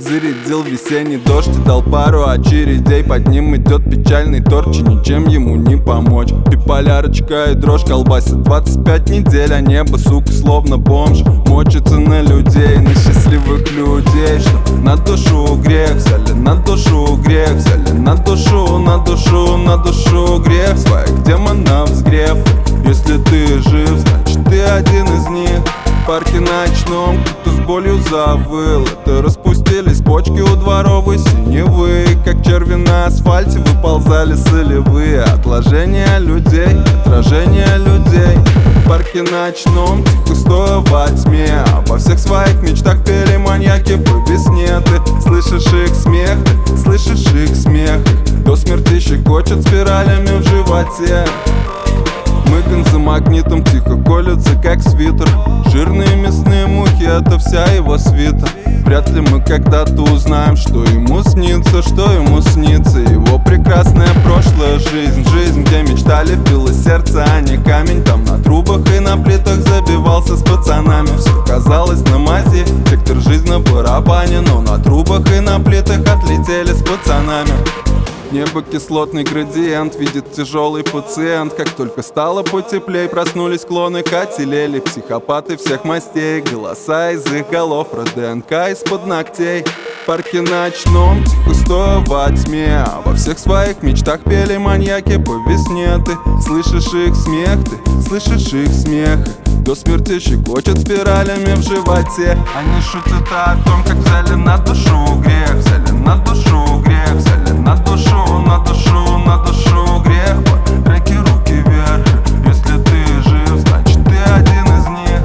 зарядил весенний дождь и дал пару очередей. Под ним идет печальный торч, и ничем ему не помочь. Биполярочка и дрожь колбасит 25 недель, а небо, сука, словно бомж мочится на людей, на счастливых людей. Что на душу грех взяли, на душу грех взяли, на душу, на душу, на душу грех своих демонов сгрев. Если ты жив, значит ты один из них. В парке ночном кто-то с болью завыл. Это распустились почки у дворовой синевы. Как черви на асфальте выползали солевые. Отложения людей, отражения людей. В парке ночном тихо стоя во тьме, обо всех своих мечтах пели маньяки по весне. Ты слышишь их смех, ты слышишь их смех. До смерти щекочет спиралями в животе. Мыкан за магнитом тихо колется, как свитер. Жирные мясные мухи — это вся его свита. Вряд ли мы когда-то узнаем, что ему снится, что ему снится. Его прекрасная прошлая жизнь, жизнь, где мечта лепила сердце, а не камень. Там на трубах и на плитах забивался с пацанами. Все казалось на мази, сектор жизни на барабане. Но на трубах и на плитах отлетели с пацанами. Небо кислотный градиент, видит тяжелый пациент. Как только стало потеплей, проснулись клоны, катилели. Психопаты всех мастей, голоса из их голов про ДНК из-под ногтей. В парке ночном тихо стоя во тьме, во всех своих мечтах пели маньяки по весне. Ты слышишь их смех, ты слышишь их смех. До смерти щекочет спиралями в животе. Они шутят о том, как взяли на душу грех, взяли на душу грех, взяли на душу, на душу, на душу грех. По треке руки вверх, если ты жив, значит ты один из них.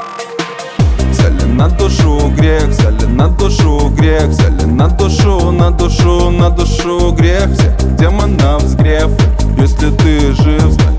Взяли на душу грех, взяли на душу грех, взяли на душу, на душу, на душу грех. Всех демонов сгрев, если ты жив, значит